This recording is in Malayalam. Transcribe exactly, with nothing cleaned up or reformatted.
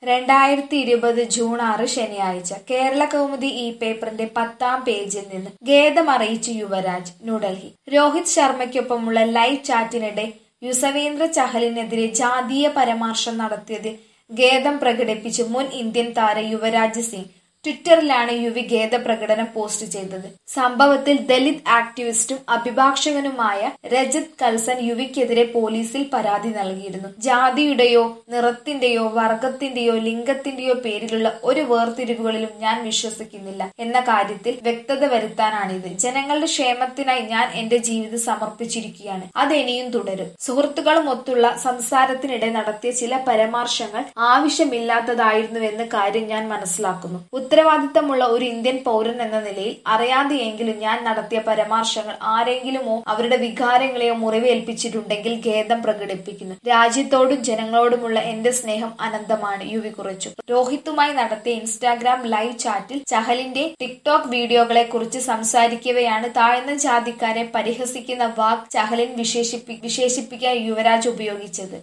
രണ്ടായിരത്തി ഇരുപത് ജൂൺ ആറ് ശനിയാഴ്ച കേരള കൗമുദി ഈ പേപ്പറിന്റെ പത്താം പേജിൽ നിന്ന് ഖേദമറിയിച്ച് യുവരാജ്. ന്യൂഡൽഹി. രോഹിത് ശർമ്മയ്ക്കൊപ്പമുള്ള ലൈവ് ചാറ്റിനിടെ യുസവേന്ദ്ര ചഹലിനെതിരെ ജാതീയ പരാമർശം നടത്തിയതിൽ ഖേദം പ്രകടിപ്പിച്ച് മുൻ ഇന്ത്യൻ താരം യുവരാജ് സിംഗ്. ട്വിറ്ററിലാണ് യുവി ഖേദപ്രകടനം പോസ്റ്റ് ചെയ്തത്. സംഭവത്തിൽ ദലിത് ആക്ടിവിസ്റ്റും അഭിഭാഷകനുമായ രജത് കൽസൻ യുവിക്കെതിരെ പോലീസിൽ പരാതി നൽകിയിരുന്നു. ജാതിയുടെയോ നിറത്തിന്റെയോ വർഗത്തിന്റെയോ ലിംഗത്തിന്റെയോ പേരിലുള്ള ഒരു വേർതിരിവുകളിലും ഞാൻ വിശ്വസിക്കുന്നില്ല എന്ന കാര്യത്തിൽ വ്യക്തത വരുത്താനാണിത്. ജനങ്ങളുടെ ക്ഷേമത്തിനായി ഞാൻ എന്റെ ജീവിതം സമർപ്പിച്ചിരിക്കുകയാണ്. അതെനിയും തുടരും. സുഹൃത്തുക്കളുമൊത്തുള്ള സംസാരത്തിനിടെ നടത്തിയ ചില പരാമർശങ്ങൾ ആവശ്യമില്ലാത്തതായിരുന്നുവെന്ന കാര്യം ഞാൻ മനസ്സിലാക്കുന്നു. ഉത്തരവാദിത്തമുള്ള ഒരു ഇന്ത്യൻ പൗരൻ എന്ന നിലയിൽ അറിയാതെയെങ്കിലും ഞാൻ നടത്തിയ പരാമർശങ്ങൾ ആരെങ്കിലുമോ അവരുടെ വികാരങ്ങളെയോ മുറിവേൽപ്പിച്ചിട്ടുണ്ടെങ്കിൽ ഖേദം പ്രകടിപ്പിക്കുന്നു. രാജ്യത്തോടും ജനങ്ങളോടുമുള്ള എന്റെ സ്നേഹം അനന്തമാണ്, യുവി കുറിച്ചു. രോഹിത്തുമായി നടത്തിയ ഇൻസ്റ്റാഗ്രാം ലൈവ് ചാറ്റിൽ ചഹലിന്റെ ടിക്ടോക്ക് വീഡിയോകളെ കുറിച്ച് സംസാരിക്കവെയാണ് താഴ്ന്ന ജാതിക്കാരെ പരിഹസിക്കുന്ന വാക്ക് ചഹലിൻ വിശേഷിപ്പി വിശേഷിപ്പിക്കാൻ യുവരാജ് ഉപയോഗിച്ചത്.